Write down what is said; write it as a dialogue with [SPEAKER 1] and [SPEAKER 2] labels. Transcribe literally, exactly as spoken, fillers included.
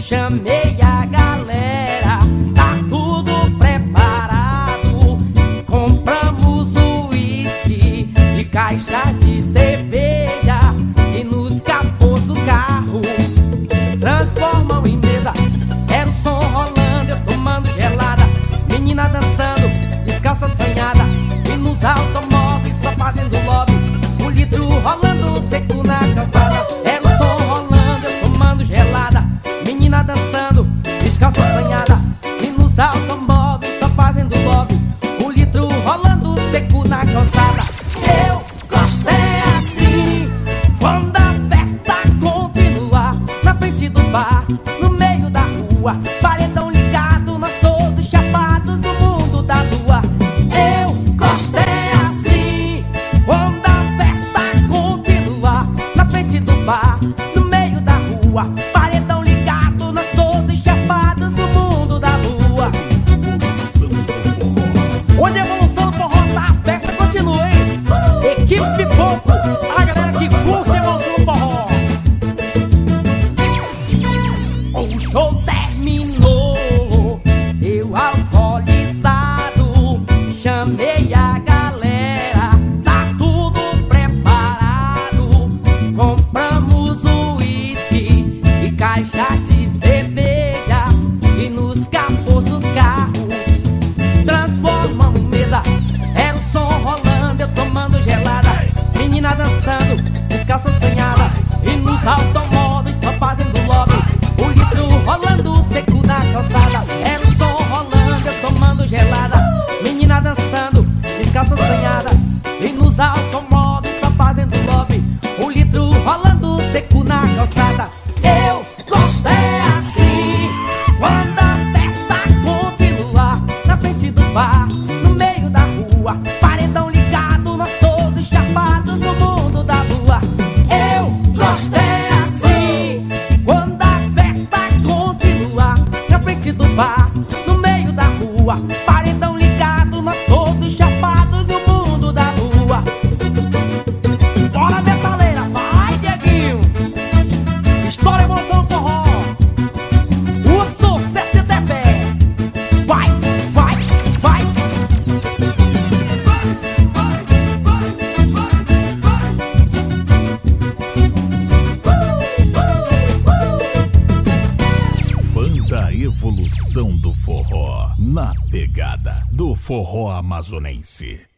[SPEAKER 1] Chamei a galera, tá tudo preparado. Compramos uísque e caixa de cerveja, e nos capôs do carro transformam em mesa. Era o som rolando, eu tomando gelada, menina dançando, descalça assanhada, e nos automóveis só fazendo lobby, um litro rolando seco na calçada. Era o som rolando, eu tomando gelada, menina dançando, descalça assanhada, e nos automóveis só fazendo lobby, um litro rolando seco na calçada. Eu gostei assim, quando a festa continuar, na frente do bar, no meio da rua, paredão ligado, nós todos chapados no mundo da lua. Eu gostei assim, quando a festa continuar, na frente do bar, no meio da rua, paredão ligado, nós todos chapados no mundo da lua. Onde a evolução do forró tá, a festa continua, hein? Equipe Popo, a galera que curte a evolução do forró. O show terminou, eu alcoolizado, chamei a galera, tá tudo preparado. Compramos uísque e caixa de cerveja, e nos capôs do carro transformamos em mesa. Era o som rolando, eu tomando gelada, menina dançando, descalça assanhada, e nos automóveis só fazendo lobby, o litro rolando seco na calçada. Era o som rolando, eu tomando gelada, menina dançando, descalça assanhada, e nos automóveis só fazendo lobby, o litro rolando seco na calçada. Eu gostei assim, quando a festa continuar, na frente do bar, no meio da rua, paredão ligado, nós todos chapados no mundo da lua. Eu gostei assim, quando a festa continuar, na frente do bar, no meio da rua, paredão ligado, nós todos chapados no mundo da lua. Bora, metaleira, vai, Dieguinho! História, emoção, forró, o sucesso de pé. Vai, vai, vai.
[SPEAKER 2] Banda Evolução do Forró, na pegada do forró amazonense.